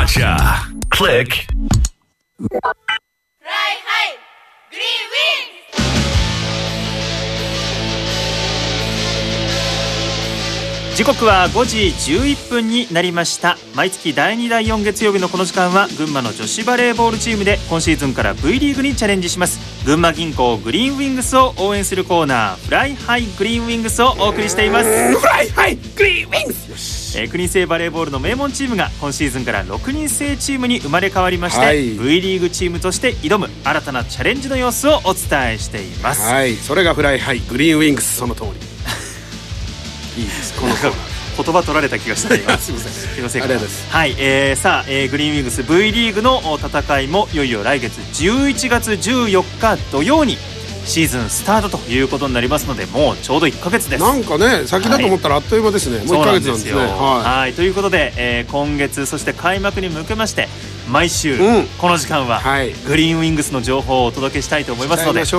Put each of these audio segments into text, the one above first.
Gotcha. Click. Fly high, green wings! 時刻は5時11分になりました。毎月第2第4月曜日のこの時間は群馬の女子バレーボールチームで今シーズンから V リーグにチャレンジします。群馬銀行グリーンウィングスを応援するコーナー、フライハイグリーンウィングスをお送りしています。 フライハイグリーンウィングス。よし。 9人制バレーボールの名門チームが今シーズンから6人制チームに生まれ変わりまして、 はい、 V リーグチームとして挑む新たなチャレンジの様子をお伝えしています。 はい、それがフライハイグリーンウィングス、その通り。いいです。このコーナー言葉取られた気がした今すみません。 すみません。 ありがとうございます。 はい、さあ、グリーンウィングス V リーグの戦いもいよいよ来月11月14日土曜にシーズンスタートということになりますので、もうちょうど1ヶ月です。 なんかね、先だと思ったらあっという間ですね。もう1ヶ月なんですね。 はい、ということで、今月そして開幕に向けまして毎週、この時間はグリーンウィングスの情報をお届けしたいと思いますので、はい、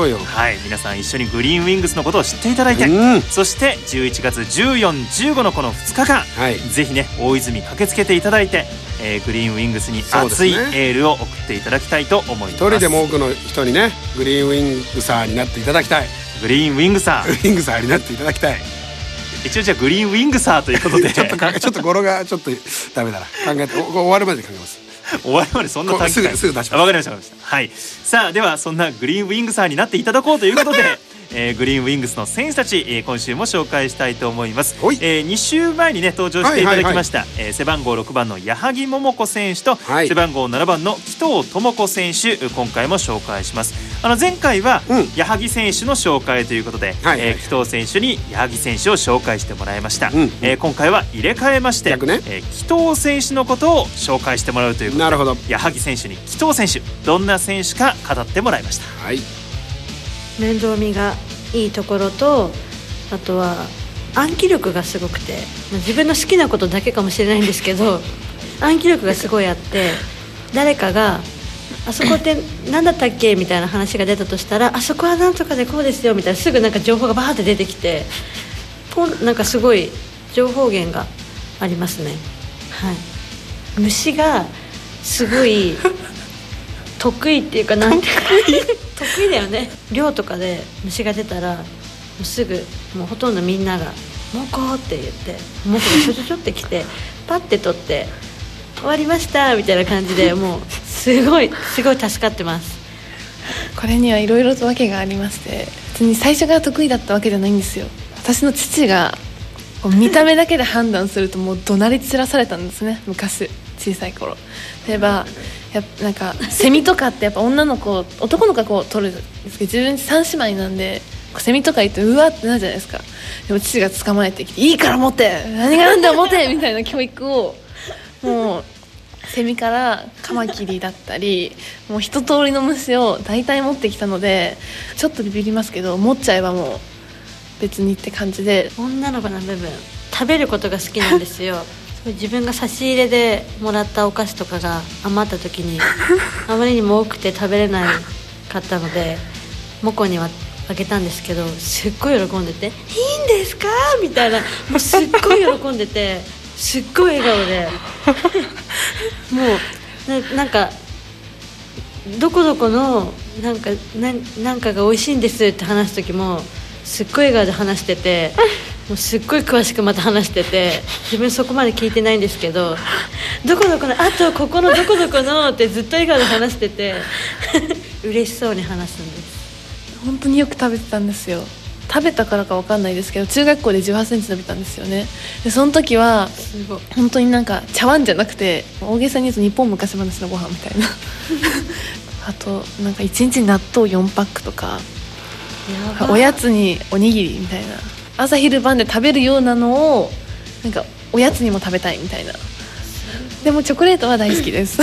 皆さん一緒にグリーンウィングスのことを知っていただいて、そして11月14、15のこの2日間、ぜひね大泉駆けつけていただいて、グリーンウィングスに熱いエールを送っていただきたいと思います。 一人でも多くの人にねグリーンウィングサーになっていただきたい。 グリーンウィングサー、 グリーンウィングサーになっていただきたい。 一応じゃあグリーンウィングサーということでちょっと語呂がちょっとダメだな。考えて終わるまで考えます。 終わるまでそんな短期間すぐ出します。 わかりました。はい。さあではそんなグリーンウィングサーになっていただこうということでグリーンウィングスの選手たち、今週も紹介したいと思います。2週前にね登場していただきました、背番号6番の矢作桃子選手と、背番号7番の紀藤智子選手、今回も紹介します。前回は矢作選手の紹介ということで、紀藤選手に矢作選手を紹介してもらいました。今回は入れ替えまして、紀藤選手のことを紹介してもらうということで、 なるほど。 矢作選手に紀藤選手どんな選手か語ってもらいました。 はい、 面倒見がいいところと、あとは暗記力がすごくて、自分の好きなことだけかもしれないんですけど暗記力がすごいあって、誰かがあそこって何だったっけみたいな話が出たとしたら、あそこはなんとかでこうですよみたいな、すぐなんか情報がバーって出てきて、なんかすごい情報源がありますね。はい、虫がすごい得意っていうか、なんて得意だよね。寮とかで虫が出たらもうすぐもうほとんどみんなが「モコ」って言って、モコがちょってきてパッて取って「終わりました」みたいな感じで、もうすごい助かってます。 これにはいろいろと訳がありまして、別に最初から得意だったわけじゃないんですよ。私の父が見た目だけで判断するともう怒鳴り散らされたんですね、昔小さい頃。例えばなんかセミとかってやっぱ男の子がこう取るんですけど、自分3姉妹なんでセミとか言ってうわってなるじゃないですか。でも父が捕まえてきて「いいから持って、何がなんだよ持て」みたいな教育を、もうセミからカマキリだったりもう一通りの虫を大体持ってきたので、ちょっとビビりますけど持っちゃえばもう別にって感じで。 女の子の部分、食べることが好きなんですよ自分が差し入れでもらったお菓子とかが余った時にあまりにも多くて食べれなかったのでモコにはあげたんですけど、すっごい喜んでて「いいんですか?」みたいな、もうすっごい喜んでて、すっごい笑顔でもうなんかどこどこのなんかが美味しいんですって話す時もすっごい笑顔で話してて、もうすっごい詳しくまた話してて、自分そこまで聞いてないんですけど、どこどこのあとここのどこどこのってずっと笑顔で話してて嬉しそうに話すんです。 本当によく食べてたんですよ。食べたからか分かんないですけど、中学校で18センチ伸びたんですよね。でその時は本当になんか茶碗じゃなくて、大げさに言うと日本昔話のご飯みたいなあとなんか1日納豆4パックとか、おやつにおにぎりみたいな、朝昼晩で食べるようなのをなんかおやつにも食べたいみたいな。でもチョコレートは大好きです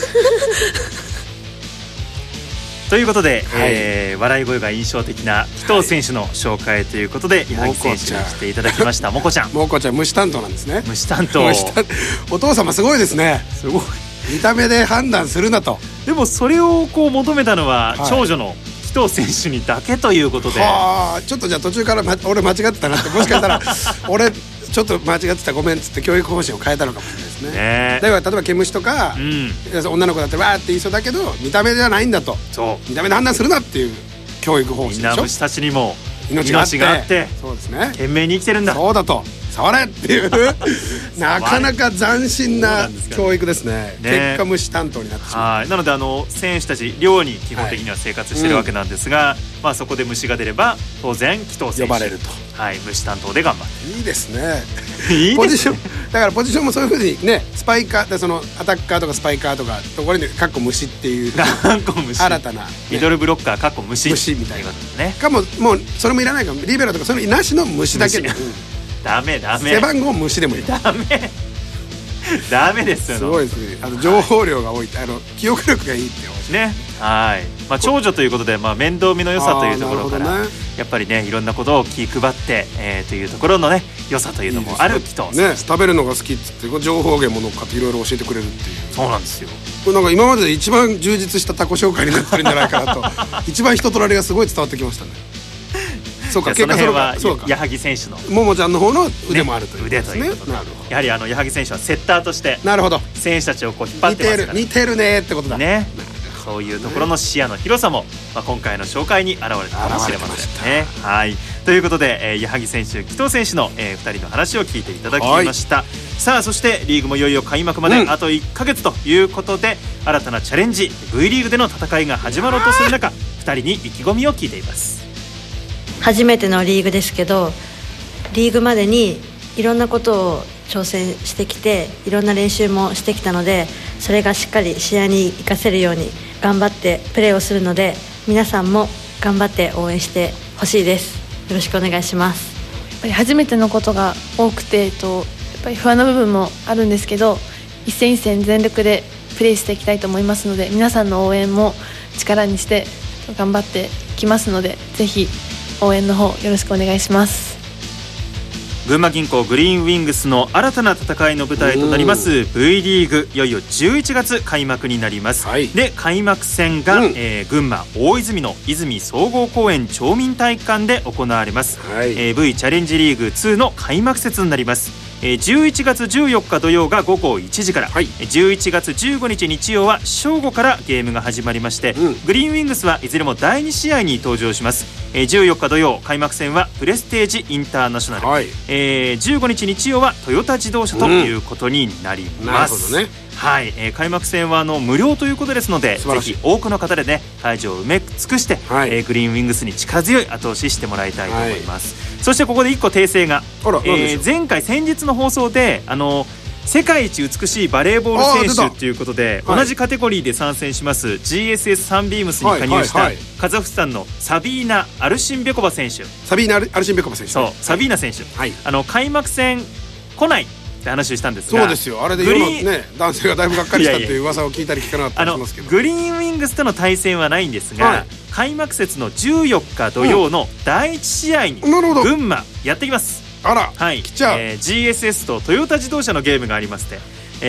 ということで、笑い声が印象的な紀藤選手の紹介ということで、矢作選手にしていただきました。もこちゃん虫担当なんですね。 虫担当お父様すごいですね。すごい見た目で判断するなと。 でもそれをこう求めたのは長女の紀藤選手にだけということで、 ちょっとじゃあ途中から、俺間違ってたなって、もしかしたら俺ちょっと間違ってたごめんっつって教育方針を変えたのかもしれないです。 ですね。 ねだから例えば毛虫とか、女の子だってわーって言いそうだけど見た目ではないんだと、 そう見た目で判断するなっていう教育方針でしょ。 みんな虫たちにも命があってそうですね、 懸命に生きてるんだ。 そうだと、触れっていうなかなか斬新な教育ですね。結果虫担当になってしまう。 なので選手たち寮に基本的には生活してるわけなんですが、まあ、そこで虫が出れば当然紀藤選手呼ばれると、 はい、虫担当で頑張る。 いいですねいいですね。 ポジションだからポジションもそういうふうにね、スパイカーでそのアタッカーとかスパイカーとかところにカッコ虫っていう虫新たな、ね、 ミドルブロッカーカッコ虫みたいなね。 かもうそれもいらないかも、リベロとかそれなしの虫だけで、 ダメ背番号虫でもいい。 ダメですよ。 すごいですね。情報量が多い、記憶力がいいってね。はい。まあ長女ということで、まあ面倒見の良さというところから、やっぱりねいろんなことを気配って、というところのね良さというのもある紀藤選手。 食べるのが好きっつって情報源も乗っかっていろいろ教えてくれるっていう。 そうなんですよ。 これなんか今までで一番充実したタコ紹介になってるんじゃないかなと一番人となりがすごい伝わってきましたね。そうか、 結果それは矢作選手のももちゃんの方の腕もあるという、 腕ということで、やはり矢作選手はセッターとしてなるほど選手たちをこう引っ張ってますから、 似てるねってことだね。そういうところの視野の広さも、まあ、今回の紹介に現れたかもしれませんね。はい、ということで、矢作選手紀藤選手の、2人の話を聞いていただきました。さあそしてリーグもいよいよ開幕まであと1ヶ月ということで、新たなチャレンジ V リーグでの戦いが始まろうとする中、2人に意気込みを聞いています。 初めてのリーグですけど、リーグまでにいろんなことを挑戦してきて、いろんな練習もしてきたので、それがしっかり試合に生かせるように頑張ってプレーをするので、皆さんも頑張って応援してほしいです。よろしくお願いします。 やっぱり初めてのことが多くて、やっぱり不安な部分もあるんですけど、一戦一戦全力でプレーしていきたいと思いますので、皆さんの応援も力にして頑張ってきますので、ぜひ応援の方よろしくお願いします。 群馬銀行グリーンウィングスの新たな戦いの舞台となります V リーグ、いよいよ11月開幕になります。で開幕戦が、群馬大泉の泉総合公園町民体育館で行われます。V チャレンジリーグ2の開幕節になります。11月14日土曜が午後1時から、11月15日日曜は正午からゲームが始まりまして、グリーンウィングスはいずれも第2試合に登場します。14日土曜開幕戦はプレステージインターナショナル、15日日曜はトヨタ自動車ということになります。なるほどね。はい、開幕戦は無料ということですので、ぜひ多くの方でね会場を埋め尽くして、グリーンウィングスに力強い後押ししてもらいたいと思います。そしてここで1個訂正が、前回先日の放送で世界一美しいバレーボール選手ということで、同じカテゴリーで参戦します GSS サンビームスに加入したカザフスタンのサビーナ・アルシンベコバ選手。 サビーナ・アルシンベコバ選手、 そうサビーナ選手、開幕戦来ないって話をしたんですが、 そうですよ。あれで世のね男性がだいぶがっかりしたっていう噂を聞いたり聞かなかったりしますけど、 グリーンウィングスとの対戦はないんですが、開幕節の14日土曜の第1試合に群馬やってきます。 あら、 来ちゃう。GSS とトヨタ自動車のゲームがありまして、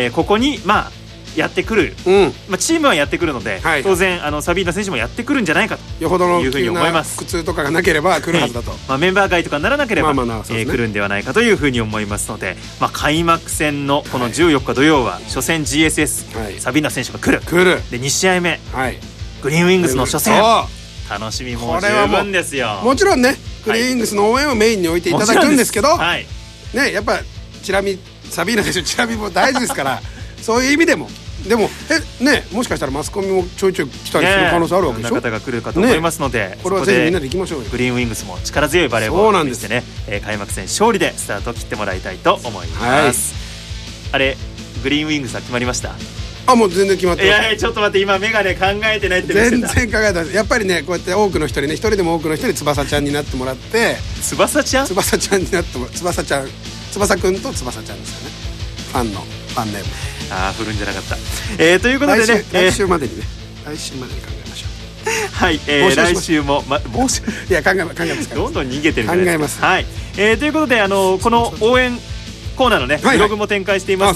ここにやってくる、チームはやってくるので、当然サビーナ選手もやってくるんじゃないかというふうに思います。 苦痛とかがなければ来るはずだと、 メンバー外とかならなければ来るんではないかというふうに思いますので、開幕戦のこの14日土曜は初戦 GSS、サビーナ選手が来るで、2試合目、グリーンウィングスの初戦、楽しみも十分ですよ。 もちろんねグリーンウィングスの応援をメインに置いていただくんですけど、ね、やっぱチラ見サビーナ選手チラ見も大事ですからそういう意味でもね、もしかしたらマスコミもちょいちょい来たりする可能性あるわけでしょ。 いろんな方が来るかと思いますので、 これはぜひみんなで行きましょうよ。 グリーンウィングスも力強いバレーボールにしてね、開幕戦勝利でスタートを切ってもらいたいと思います。あれグリーンウィングスは決まりました？ もう全然決まってます。 いやちょっと待って、今メガネ考えてないって見せた。 全然考えてない。やっぱりねこうやって多くの人にね、一人でも多くの人に翼ちゃんになってもらって、 翼ちゃんになっても翼ちゃん、翼くんと翼ちゃんですよね。ファンネーム。 振るんじゃなかった。ということでね、 来週までに考えましょう。 はい、来週もいや考えますから。 どんどん逃げてるじゃないですか。 考えます。 はい、ということでこの応援コーナーのねブログも展開していますので、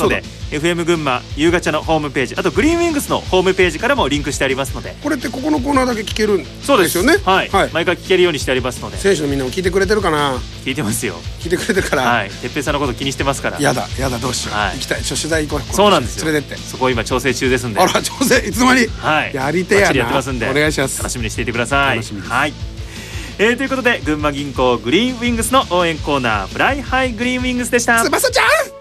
FM 群馬ゆうがちゃのホームページ、あとグリーンウィングスのホームページからもリンクしてありますので。 これってここのコーナーだけ聞けるんですそうですよね。 はい、毎回聞けるようにしてありますので。 選手のみんなも聞いてくれてるかな。 聞いてますよ。 聞いてくれてるから。 はい、てっぺいさんのこと気にしてますから。 やだどうしよう、行きたい。取材行こう。 そうなんですよ。 連れてって。 そこを今調整中ですんで。 あら、調整いつの間に。 はい、 やりてえやな。 バッチリやってますんで、 お願いします。 楽しみにしていてください。 楽しみです。 はい、ということで群馬銀行グリーンウィングスの応援コーナーフライハイグリーンウィングスでした。 翼ちゃん。